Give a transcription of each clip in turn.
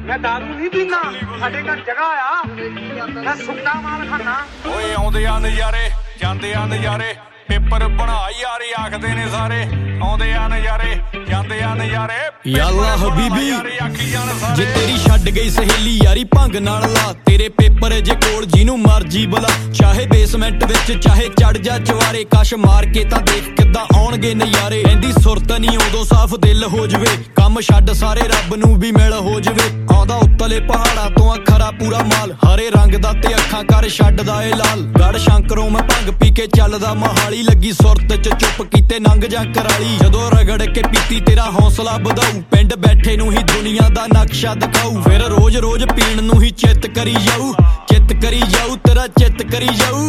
मैं दारू नहीं पीना, साडे घर जगह आ, मैं सुक्का माल खाना। ओए आउंदे आ नज़ारे जांदे आ नज़ारे पेपर बना यारी आखदे ने सारे आउंदे आ नज़ारे जांदे आ नज़ारे याल्ला हबीबी जे तेरी छड्ड गई सहेली यारी भंग नाल ला तेरे पेपर जे कोल जिनू मर्जी बुला चाहे बेसमेंट विच चाहे चढ़ जा चवारे कश मार के तां देख किद्दां आउणगे नज़ारे एंदी सुरत नहीं उदों साफ दिल हो जवे कम छड्ड सारे रब नू भी मिल हो जवे आउंदा उत्तले पहाड़ां तों खरा पूरा माल हरे रंग दा ते अखां कर छड्डदा ए लाल गढ़ शंकरों मैं भंग पी के चलदा महाली लगी सुरत च चुप कीते नंग जा कराली जदों रगड़ के पीती तेरा हौसला ਵਧਾਊ ਪਿੰਡ ਬੈਠੇ ਨੂੰ ਹੀ ਦੁਨੀਆ ਦਾ ਨਕਸ਼ਾ ਦਿਖਾਊ ਫਿਰ ਰੋਜ਼ ਰੋਜ਼ ਪੀਣ ਨੂੰ ਹੀ ਚਿੱਤ ਕਰੀ ਜਾਊ ਤੇਰਾ ਚਿੱਤ ਕਰੀ ਜਾਊ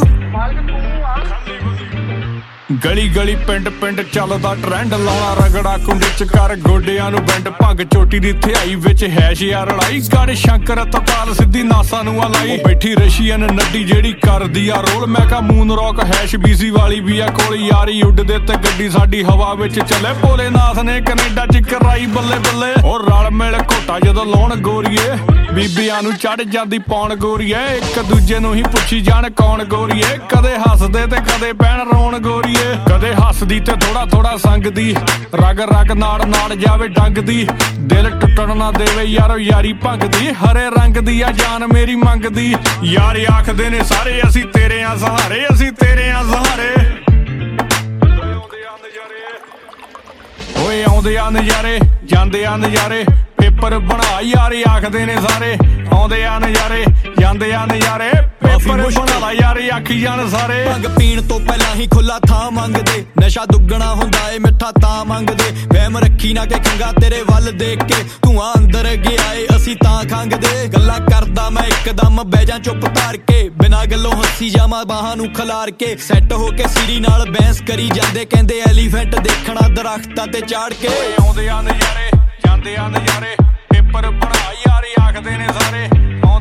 ਗਲੀ ਗਲੀ ਪਿੰਡ ਪਿੰਡ ਚੱਲਦਾ ਟ੍ਰੈਂਡ ਲਾਉਣਾ ਰਗੜਾ ਕੁੰਡੇ ਚ ਕਰ ਗੋਡਿਆਂ ਨੂੰ ਬੈਂਡ ਭੰਗ ਚੋਟੀ ਦੀ ਥਿਆਈ ਵਿੱਚ ਹੈਸ਼ ਯਾਰ ਲੜਾਈ ਗੜ ਸ਼ੰਕਰ ਤੋਂ ਕਾਲ ਸਿੱਧੀ ਨਾਸਾ ਨੂੰ ਆ ਲਾਈ ਬੈਠੀ ਰਸ਼ੀਅਨ ਨੱਡੀ ਜਿਹੜੀ ਕਰਦੀ ਆ ਰੋਲ ਮੈਂ ਕਾ ਮੂਨ ਰੌਕ ਹੈਸ਼ ਬੀਸੀ ਵਾਲੀ ਵੀ ਆ ਕੋਲ ਯਾਰੀ ਉੱਡਦੇ ਤੇ ਗੱਡੀ ਸਾਡੀ ਹਵਾ ਵਿੱਚ ਚੱਲੇ ਭੋਲੇਨਾਥ ਨੇ ਕੈਨੇਡਾ ਚ ਕਰਾਈ ਬੱਲੇ ਬੱਲੇ ਔਰ ਰਲ ਮਿਲ ਘੋਟਾ ਜਦੋਂ ਲਾਉਣ ਗੋਰੀਏ ਬੀਬੀਆਂ ਨੂੰ ਚੜ ਜਾਂਦੀ ਪੌਣ ਗੋਰੀਏ ਇੱਕ ਦੂਜੇ ਨੂੰ ਹੀ ਪੁੱਛੀ ਜਾਣ ਕੌਣ ਗੋਰੀਏ ਕਦੇ ਹੱਸਦੇ ਤੇ ਕਦੇ ਪੈਣ ਰੋਣ ਗੋਰੀਏ ਕਦੇ ਹੱਸਦੀ ਤੇ ਥੋੜਾ ਥੋੜਾ ਸੰਗਦੀ ਰਗ ਰਗ ਨਾੜ ਜਾਵੇ ਡੰਗਦੀ ਦਿਲ ਟੁੱਟਣ ਨਾ ਦੇਵੇ ਯਾਰੋ ਯਾਰੀ ਭੰਗਦੀ ਹਰੇ ਰੰਗ ਦੀ ਆ ਜਾਨ ਮੇਰੀ ਮੰਗਦੀ ਯਾਰ ਆਖਦੇ ਨੇ ਸਾਰੇ ਅਸੀਂ ਤੇਰੇ ਆ ਸਹਾਰੇ ਅਸੀਂ ਤੇਰੇ ਆ ਸਹਾਰੇ ਓਏ ਆਉਂਦੇ ਆ ਨਜ਼ਾਰੇ ਜਾਂਦੇ ਆ ਨਜ਼ਾਰੇ ਪੇਪਰ ਬਣਾ ਯਾਰ ਆਖਦੇ ਨੇ ਸਾਰੇ ਆਉਂਦੇ ਆ ਨਜ਼ਾਰੇ ਜਾਂਦੇ ਆ ਨਜ਼ਾਰੇ ਪੇਪਰ ਬਣਾ ਯਾਰ ਆਖੀ ਜਾਣ ਸਾਰੇ ਭੰਗ ਪੀਣ ਤੋਂ ਪਹਿਲਾਂ ਹੀ ਖੁੱਲਾ ਥਾਂ ਮੰਗਦੇ ਨਸ਼ਾ ਦੁੱਗਣਾ ਹੁੰਦਾ ਏ ਮਿੱਠਾ ਤਾਂ ਮੰਗਦੇ ਵਹਿਮ ਰੱਖੀ ਨਾ ਕਿ ਖੰਗਾ ਤੇਰੇ ਵੱਲ ਦੇਖ ਕੇ ਧੂਆਂ ਅੰਦਰ ਗਿਆ ਏ ਅਸੀਂ ਤਾਂ ਖੰਗਦੇ ਗੱਲਾਂ ਕਰਦਾ ਮੈਂ ਇੱਕਦਮ ਬਹਿ ਜਾ ਚੁੱਪ ਧਾਰ ਕੇ ਬਿਨਾਂ ਗੱਲੋਂ ਹੱਸੀ ਜਾਵਾਂ ਬਾਹਾਂ ਨੂੰ ਖਿਲਾਰ ਕੇ ਸੈੱਟ ਹੋ ਕੇ ਸਿਰੀ ਨਾਲ ਬਹਿਸ ਕਰੀ ਜਾਂਦੇ ਕਹਿੰਦੇ ਐਲੀਫੈਂਟ ਦੇਖਣਾ ਦਰਖਤਾਂ ਤੇ ਚਾੜ ਕੇ ਆਉਂਦੇ ਆ ਨਜ਼ਾਰੇ ਜਾਂਦੇ ਆ ਨਜ਼ਾਰੇ ਪੇਪਰ ਬਣਾ ਯਾਰ ਆਖਦੇ ਨੇ ਸਾਰੇ